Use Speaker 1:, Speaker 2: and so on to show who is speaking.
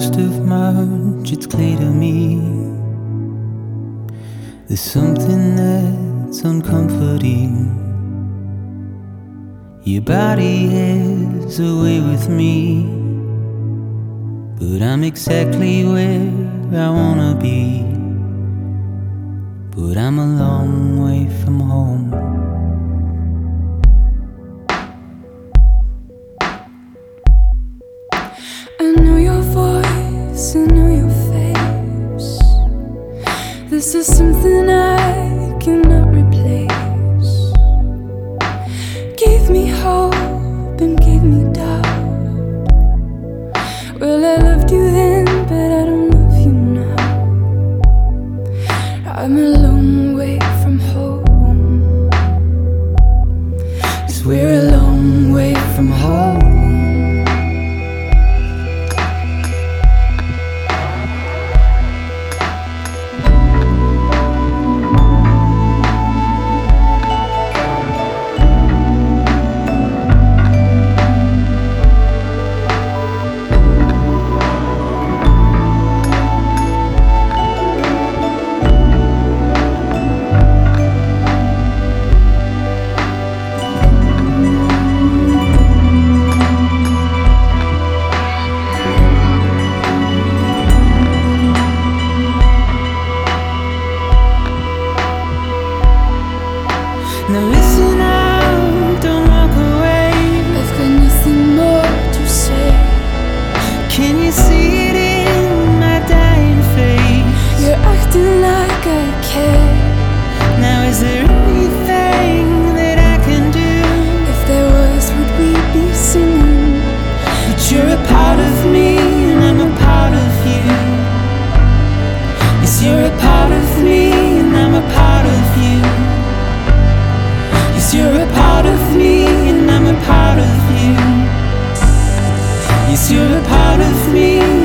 Speaker 1: boast of much, it's clear to me there's something that's uncomforting. Your body is away with me, but I'm exactly where I wanna be. But I'm a long way from home.
Speaker 2: I know your voice, I know your face. This is something I cannot replace. Gave me hope and gave me doubt. Well, I loved you then, but I don't love you now. I'm a long way from home. 'Cause we're a long way from home.
Speaker 1: Now listen up, don't walk away.
Speaker 2: I've got nothing more to say.
Speaker 1: Can you see it in my dying face?
Speaker 2: You're acting like I care.
Speaker 1: Now is there anything that I can do?
Speaker 2: If there was, would we be singing?
Speaker 1: But you're a part of me and I'm a part of you. Yes, you're a part of me and I'm a part of you. Yes, you're a part of me and I'm a part of you. Yes, you're a part of me